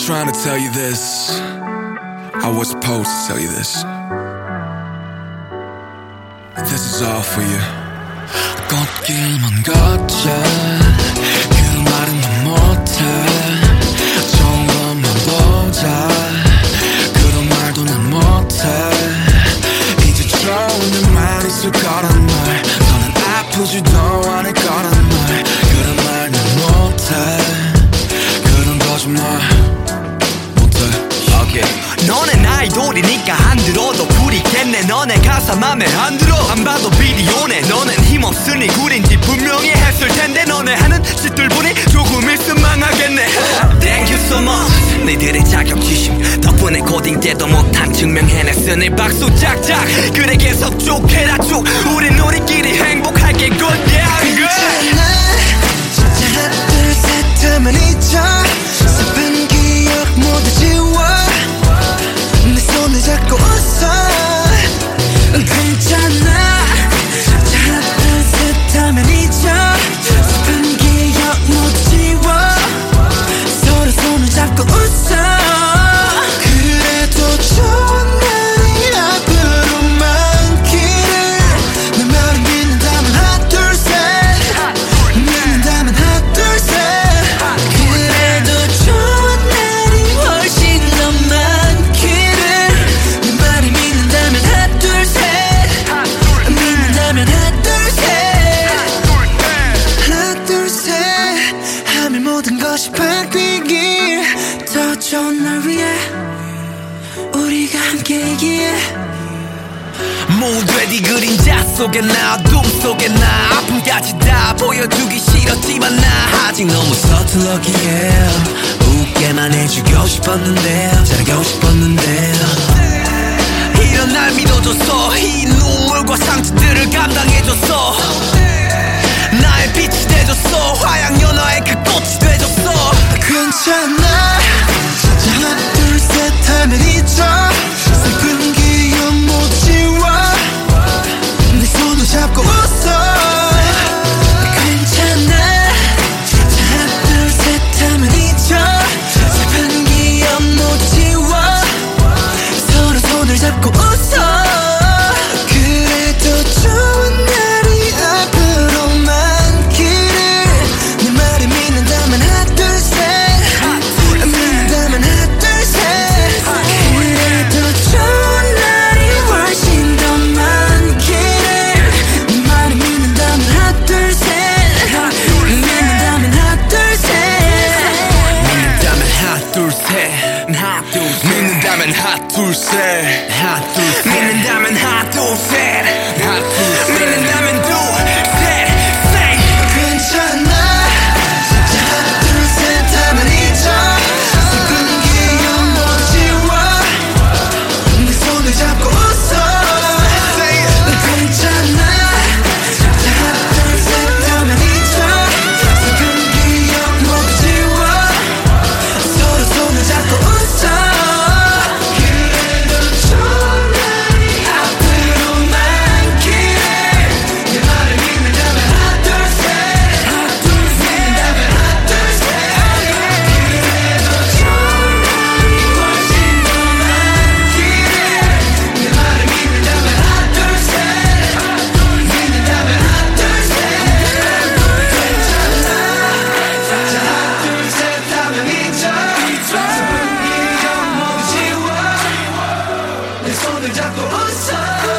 trying to tell you this. I was supposed to tell you this. This is all for you. 꽃길만 걷자 그 말은 난 못해 좋은 것만 보자 그런 말도 난 못해 이제 좋은 일만 있을 거란 말 너는 아프지도 않을 거란 말 그런 말 난 못해 그런 거짓말 못해. okay. 너네 아이돌이니까 안 들어도 부리겠네. 너네 가사 맘에 안 들어 안 봐도 비디오네. 너넨 힘없으니 구린지 분명히 했을 텐데 너네 하는 짓들 보니 조금 있으면 망하겠네. Thank you so much. 너희들의 자격지심 덕분에 고딩 때도 못한 증명해냈으니 박수 짝짝. 그래 계속 쭉 해라 쭉. 우리끼리 행복할게 good yeah good. 진짜 하나 둘 셋 하면 잊어 슬픈 기억 모두 지워 내 손을 잡고 웃어 괜찮아. 하나 둘 셋 하면 잊어 슬픈 기억 모두 지워 서로 손을 잡고 웃어 그래도 좋은 날이 앞으로 많기를 내 말을 믿는다면 하나 둘 셋 믿는다면 하나 둘 셋 그래도 좋은 날이 훨씬 더 많기를 내 말을 믿는다면 하나 둘 셋 믿는다면 하나 둘 셋 하나 둘 셋 하면 모든 것이 바뀌길 더 좋은 날 위해 우리가 함께이기에 모두의 그림자 속에 나 어둠 속에 나 아픔까지 다 보여주기 싫었지만 나 아직 너무 서툴렀기에 웃게만 해주고 싶었는데 잘하고 싶었는데 이런 날 믿어줬어. 이 눈물과 상처들을 감당해줬어. 나의 빛이 돼줬어. 화양연화의 그 꽃이 돼줬어. 괜찮아. 진짜 하나 둘 셋 하면 잊어 슬픈 기억 모두 지워 내 손을 잡고 웃어 괜찮아. 진짜 하나 둘 셋 하면 잊어 슬픈 기억 모두 지워 서로 손을 잡고 웃어 그래도 좋은 날이 앞으로 많기를 내 말을 믿는다면 하나 둘 셋 믿는다면 하나 둘 셋 그래도 좋은 날이 훨씬 더 많기를 내 말을 믿는다면 하나 둘 셋 믿는다면 하나 둘 셋 믿는다면 하나 둘셋 하나 둘 믿는다면 하나 둘셋 하나 둘셋 믿는다면 하나 둘셋 하나 둘셋 믿는다면 둘셋 괜찮아. 진짜 하나 둘 셋 하면 잊어 슬픈 기억 모두 지워 내 손을 잡고 웃어 괜찮아. 진짜 하나 둘 셋 하면 잊어 슬픈 기억 모두 지워 서로 손을 잡고 웃어 그래도 좋은 날이 앞으로 많기를 내 말을 믿는다면 하나 둘 셋 믿는다면 하나 둘 셋 그래도 좋은 날이 훨씬 더 많기를 내 말을 믿는다면 하나 둘 셋 믿는다면 하나 둘 셋 괜찮아. 진짜 하나 둘 셋 하면 잊어 슬픈 기억 모두 지워 내 손을 잡고 웃어